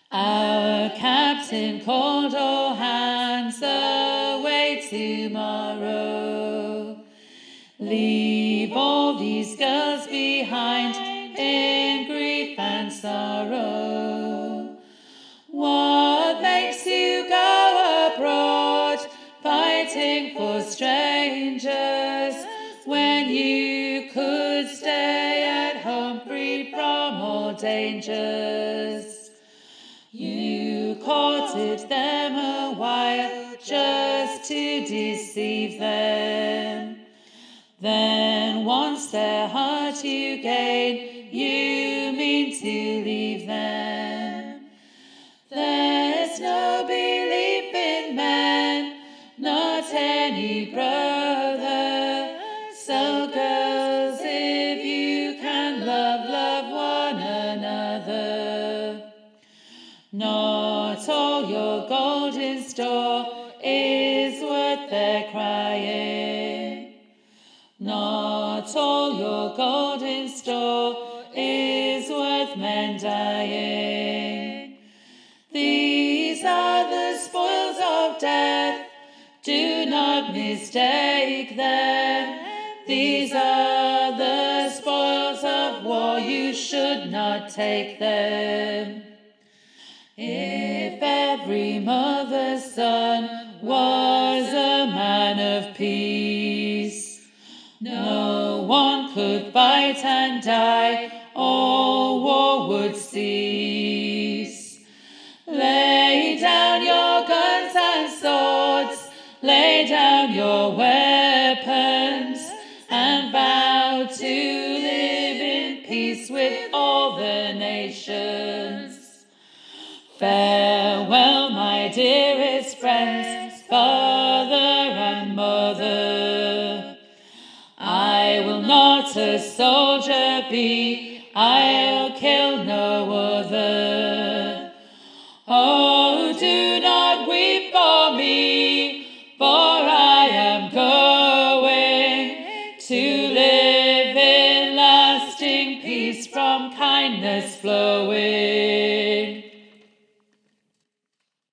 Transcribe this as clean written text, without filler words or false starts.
Our captain called all hands away tomorrow. Leave all these girls behind in grief and sorrow. What makes you go abroad, fighting for strangers, when you could stay at home free from all dangers? You courted them a while just to deceive them. Then once their heart you gain, you mean to leave them. There's no belief in men, not any brother. So girls, if you can love one another. Not all your gold in store is worth their crying. Not all your gold in store is worth men dying. These are the spoils of death, do not mistake them. These are the spoils of war, you should not take them. If every mother's son was a man of peace, no one could fight and die, all war would cease. Lay down your guns and swords, lay down your weapons, and vow to live in peace with all the nations. Farewell, my dearest friends, father and mother. I will not a soldier be, I'll kill no other. Oh, do not weep for me, for I am going to live in lasting peace from kindness flowing.